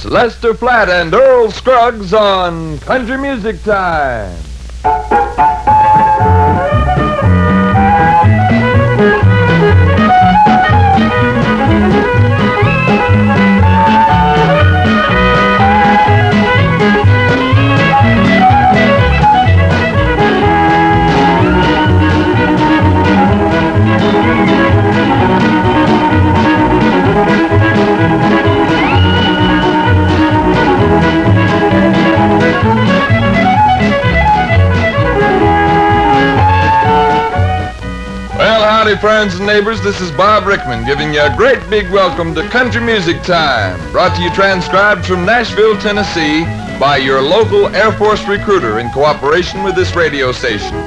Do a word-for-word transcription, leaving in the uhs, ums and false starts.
Lester Flatt and Earl Scruggs on Country Music Time. Howdy, friends and neighbors. This is Bob Rickman giving you a great big welcome to Country Music Time, brought to you transcribed from Nashville, Tennessee by your local Air Force recruiter in cooperation with this radio station.